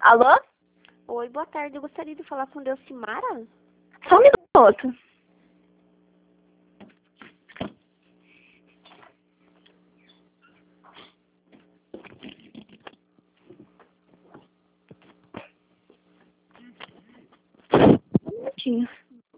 Alô? Oi, boa tarde. Eu gostaria de falar com Delcimara. Só um minuto. Um minutinho.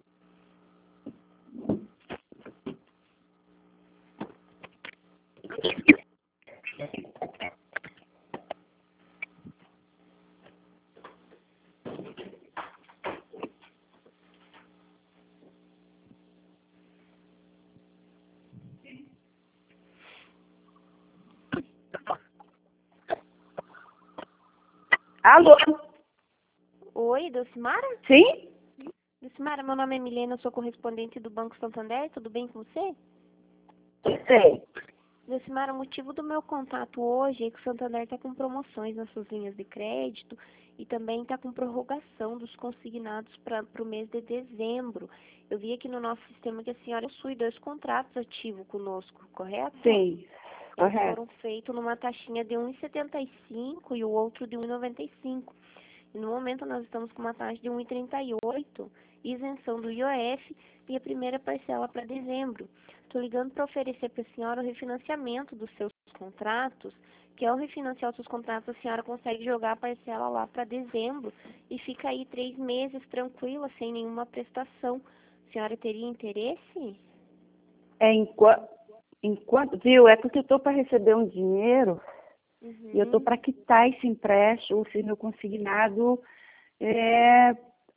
Alô? Oi, Delcimara? Sim? Delcimara, meu nome é Milena, eu sou correspondente do Banco Santander. Tudo bem com você? Sei. Delcimara, o motivo do meu contato hoje é que o Santander está com promoções nas suas linhas de crédito e também está com prorrogação dos consignados para o mês de dezembro. Eu vi aqui no nosso sistema que a senhora possui 2 contratos ativos conosco, correto? Sim. Eles Correto. foram feitos numa taxinha de 1,75 e o outro de 1,95. E no momento nós estamos com uma taxa de 1,38, isenção do IOF e a primeira parcela para dezembro. Estou ligando para oferecer para a senhora o refinanciamento dos seus contratos, que ao refinanciar os seus contratos a senhora consegue jogar a parcela lá para dezembro e fica aí 3 meses tranquila, sem nenhuma prestação. A senhora teria interesse? Enquanto, viu, é porque eu tô para receber um dinheiro e eu tô Uhum. para quitar esse empréstimo, esse meu consignado, é,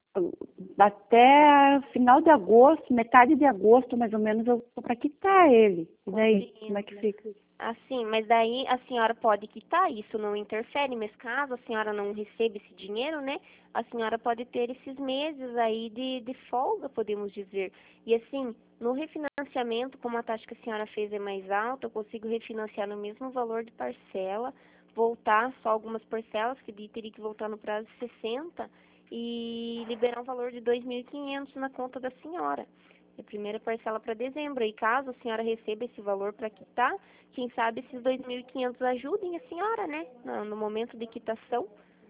até final de agosto, metade de agosto, mais ou menos, eu tô para quitar ele. E daí, como é que fica? Assim, mas daí a senhora pode quitar, isso não interfere, mas caso a senhora não receba esse dinheiro, né, a senhora pode ter esses meses aí de folga, podemos dizer. E assim, no refinanciamento, como a taxa que a senhora fez é mais alta, eu consigo refinanciar no mesmo valor de parcela, voltar só algumas parcelas, que daí teria que voltar no prazo de 60, e liberar um valor de 2.500 na conta da senhora. A primeira parcela para dezembro. E caso a senhora receba esse valor para quitar, quem sabe esses 2.500 ajudem a senhora, né? No momento de quitação.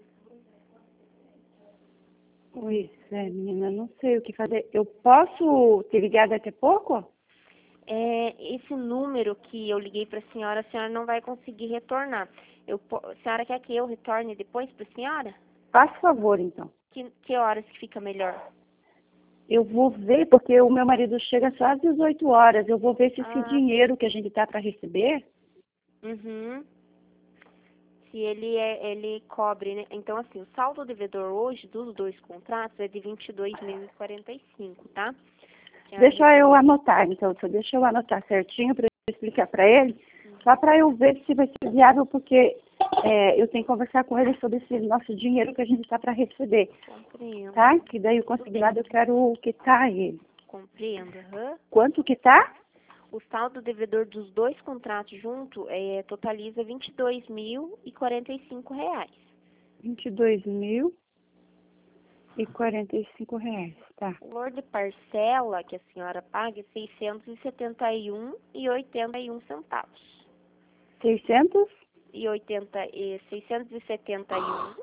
Pois é, menina, não sei o que fazer. Eu posso te ligar daqui a pouco? Esse número que eu liguei para a senhora não vai conseguir retornar. A senhora quer que eu retorne depois para a senhora? Faz favor, então. Que horas que fica melhor? Eu vou ver, porque o meu marido chega só às 18 horas. Eu vou ver se esse dinheiro que a gente tá para receber. Uhum. Se ele cobre, né? Então, assim, o saldo devedor hoje dos 2 contratos é de 22.045, tá? Deixa eu anotar, então. Deixa eu anotar certinho para eu explicar para ele. Só para eu ver se vai ser viável, porque eu tenho que conversar com ele sobre esse nosso dinheiro que a gente está para receber. Compreendo. Tá? Que daí o consignado eu quero quitar ele. Compreendo, aham. Quanto que tá? O saldo devedor dos 2 contratos junto totaliza R$ 22.045. R$ 22.045, tá? O valor de parcela que a senhora paga é R$ 671,81. 600? E 671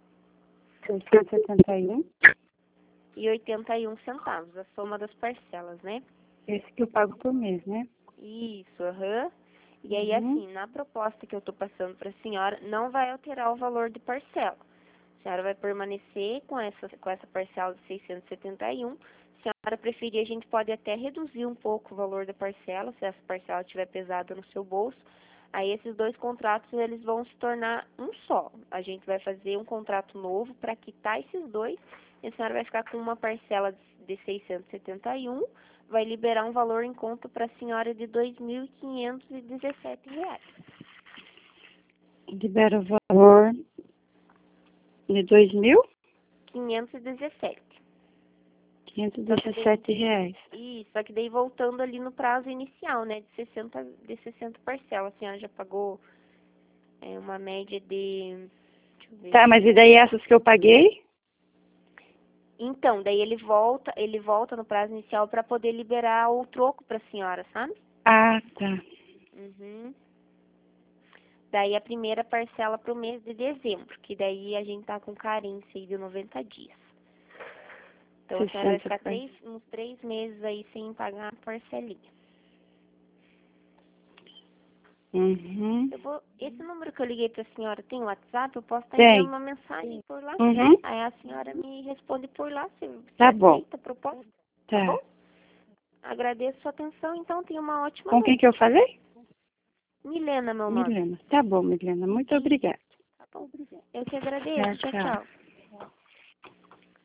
671. e 81 centavos, a soma das parcelas, né? Esse que eu pago por mês, né? Isso, aham. E aí, Uhum. assim, na proposta que eu estou passando para a senhora, não vai alterar o valor de parcela. A senhora vai permanecer com essa parcela de 671. Se a senhora preferir, a gente pode até reduzir um pouco o valor da parcela, se essa parcela estiver pesada no seu bolso. Aí, esses 2 contratos, eles vão se tornar um só. A gente vai fazer um contrato novo para quitar esses 2. E a senhora vai ficar com uma parcela de 671, vai liberar um valor em conta para a senhora de R$ 2.517. Libera o valor de 517. R$ 2.517. Isso, só que daí voltando ali no prazo inicial, né, de 60 parcelas. A senhora já pagou uma média de... Deixa eu ver. Tá, mas e daí essas que eu paguei? Então, daí ele volta no prazo inicial para poder liberar o troco para a senhora, sabe? Ah, tá. Uhum. Daí a primeira parcela para o mês de dezembro, que daí a gente tá com carência aí de 90 dias. Então a senhora vai ficar uns 3 meses aí sem pagar a parcelinha. Uhum. Esse número que eu liguei para a senhora tem WhatsApp? Eu posso estar Tem. enviando uma mensagem por lá? Uhum. Aí a senhora me responde por lá se Tá bom. aceita a proposta. Tá. Tá bom? Agradeço sua atenção, então tenha uma ótima Com noite. quem que eu falei? Milena, meu nome. Milena. Tá bom, Milena. Muito obrigada. Tá bom? Eu que agradeço. Tchau, Tchau, tchau. tchau.